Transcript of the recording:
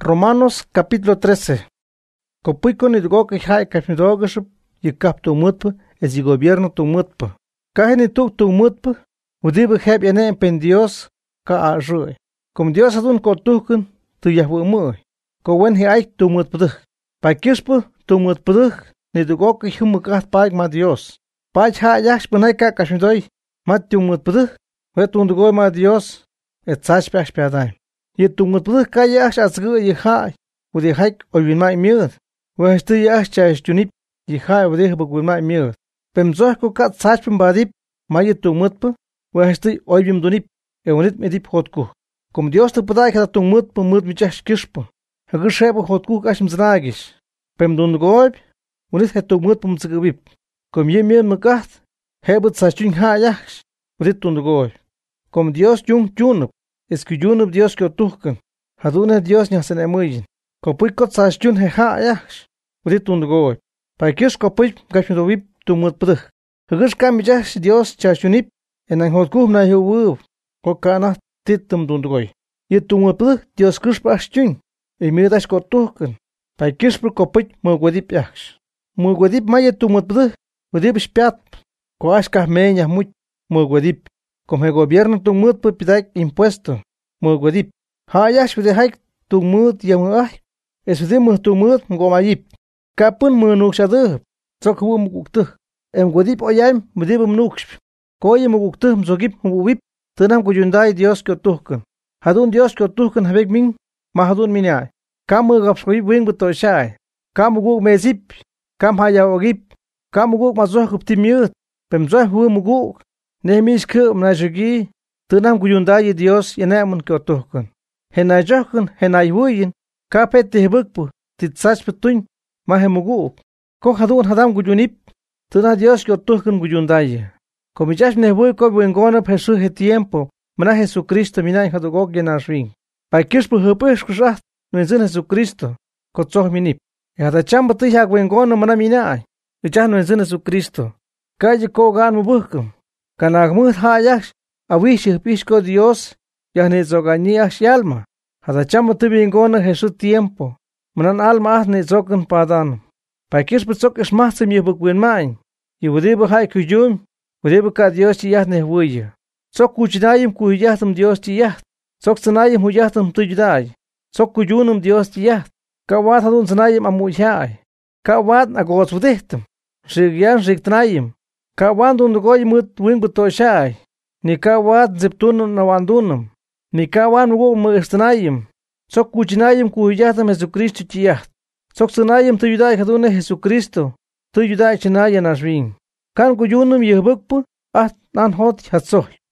Romanos capítulo 13. Copuico ni dugo que hai kashmidogush y kap tu mutpa es y gobierno tu mutpa. Kahini tu mutpa, udibu heb yane pen Dios ka a rui. Como Dios adun ko tukun tu yahwu mui. Ko wen hi ai tu mutpa. Pa kispa tu mutpa ni dugo que humukat paik ma Dios. Paik ha yash punai ka kashmidoi mat tu mutpa. Wetun dugo ma Dios et sach pach piadai. Y tu mutpa ka yash azgu y hai. Udi haik oyun mai miud. Wehstu yash chash tunip y hai udih bugul mai miud. Pemzoh ko kat sach pim badip mai tu mutpa. Wehstu oyun dunip e unit medip hotku. Como Dios te podai ka tu mutpa mut michach kishpa. Hagsheb hotku kashim zragish. Pem dun goib unit het tu mutpa mzgubip. Como yemir magat hebut sachun ha yash. Udit tun goib. Como Dios jung junup. Es que junub Dios que otuhkan. Haduna Dios nyasen emuyin. Kopui kot sachun he ha yash. Udit tun goib. Pa kish kopui kashmidovip tu mutpa. Hagish kam yash Dios chachunip. En hotku na hiwub. Kokana titum dun goib. Y tu mutpa Dios kishpa ashchun. E midash kotuhkan. Pa kish per kopui mugwadip yash. Mugwadip maya tu mutpa. Udip spiat. Ko ashkah meña much mugwadip. Como el gobierno tu mut pidak impuesto, mugwadip. Ha yash de haik tu mut yamuay. Es de mu tu mut ngomayip. Kapun munuk shadu. Zokhu muktu. Em gwadip oyam mudib mnuksh. Koye muktu mzogip mubip. Tenam kuyundai Dios que otuhkan. Hadun Dios que otuhkan habek min mahadun minay. Kam gapshoy wing butoshai. Kam guk mezip. Kam hayawagip. Kam guk mazoh kuptimiut. Pemzoh hu muguk. Nehemish ke mnajugi, tenam kuyundai Dios yenamun ke otuhkan. Henajohkan, henayhuyin, kapet tehbukpu, titsach petuin, mahemugu. Ko hadun hadam kuyunip, tena Dios ke otuhkan kuyundai. Komichash nehbuy ko buengona Jesús he tiempo, mana Jesucristo minay hadugok yenashwin. Pa kishpu hupesh kushat, nuenzin Jesucristo, kotsoh minip. Hadacham batih buengona mana minay, echah nuenzin Jesucristo. Kaye ko gan mubuhkum. Kanagmut hayash, awish pishko Dios, yahnezoganiash alma. Hadacham tibingona Jesús tiempo, manan alma ahne zokan padan. Pakish betzok is mahsim yebukwen main. Yudibu hai kujum, udibu ka Dios yahne huye. Sok kuchinayim kuyatum Dios yah. Sok sanayim huyatum tujdai. Sok kujunum Dios yah. Kawat hadun sanayim amuyai. Kawat agos vudehtum. Shigyan shigtnayim. Kawan dun goy mut wing butoshai. Ni kawat zeptun nawandunum. Ni kawan ugo mustnayim. Sok kuchinayim kuyatam Jesucristo chiyah. Sok sanayim tuyudai hadune Jesucristo. Tuyudai chinaya nashwin. Kan kuyunum yehbukpu at nan hot hatsoh.